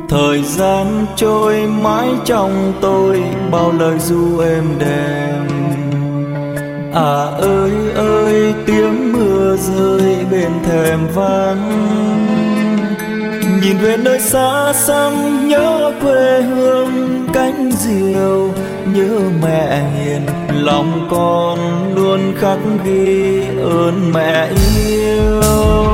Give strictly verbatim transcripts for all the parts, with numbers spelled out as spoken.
Thời gian trôi mãi trong tôi bao lời ru êm đềm. À ơi ơi tiếng mưa rơi bên thềm vắng, nhìn về nơi xa xăm nhớ quê hương cánh diều. Nhớ mẹ hiền lòng con luôn khắc ghi ơn mẹ yêu.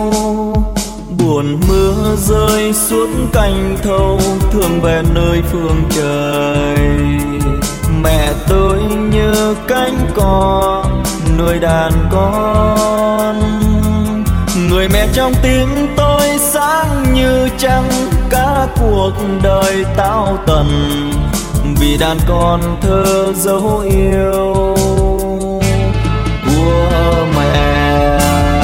Buồn mưa rơi suốt cành thâu thương về nơi phương trời. Mẹ tôi như cánh cò nuôi đàn con. Người mẹ trong tim tôi sáng như trăng, cả cuộc đời tao tần vì đàn con thơ dấu yêu của mẹ.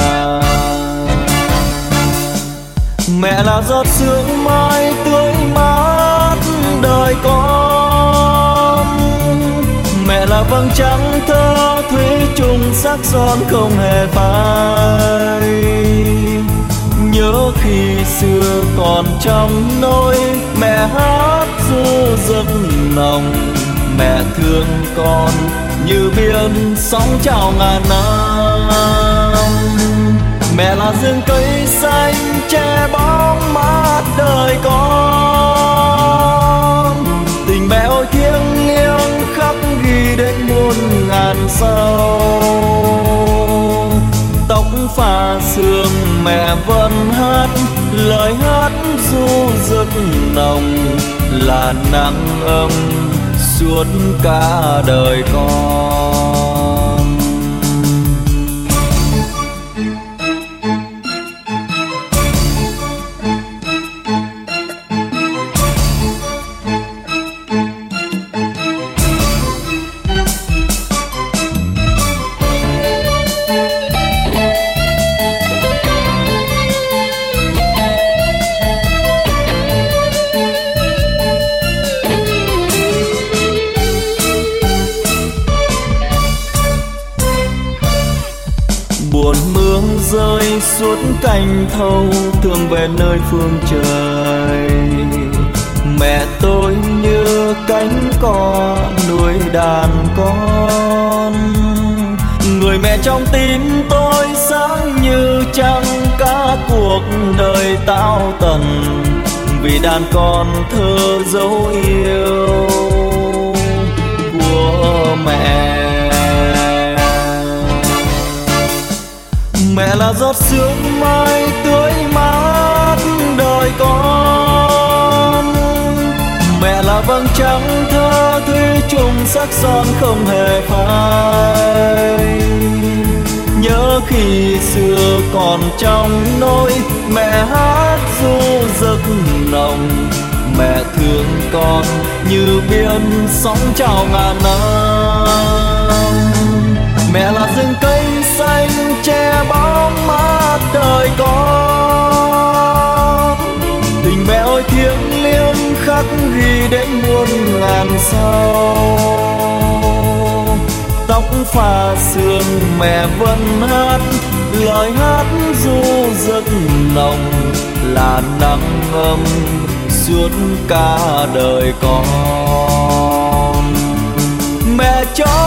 Mẹ là giọt sương mai tươi mát đời con. Mẹ là vầng trăng thơ thủy chung sắc son không hề phai. Nhớ khi xưa còn trong nỗi mẹ hát ru giấc nồng. Mẹ thương con như biển sóng trào ngàn năm. Mẹ là rừng cây xanh che bóng mát đời con. Tình mẹ ôi thiêng liêng khắc ghi đến muôn ngàn sau. Tóc pha sương mẹ vẫn hát lời hát ru giấc nồng, là nắng ấm suốt cả đời con. Buồn mưa rơi suốt cành thâu thương về nơi phương trời. Mẹ tôi như cánh cò nuôi đàn con. Người mẹ trong tim tôi sáng như trăng, cả cuộc đời tao tần vì đàn con thơ dấu yêu của mẹ. Mẹ là giọt sương mai tươi mát đời con. Mẹ là vầng trăng thơ thủy chung sắc son không hề phai. Nhớ khi xưa còn trong nỗi mẹ hát ru giấc nồng. Mẹ thương con như biển sóng trào ngàn năm. Mẹ là rừng cây xanh che bóng mát đời con. Tình mẹ ôi thiêng liêng khắc ghi đến muôn ngàn sau. Tóc pha sương mẹ vẫn hát lời hát ru giấc nồng, là nắng ấm suốt cả đời con. Mẹ cho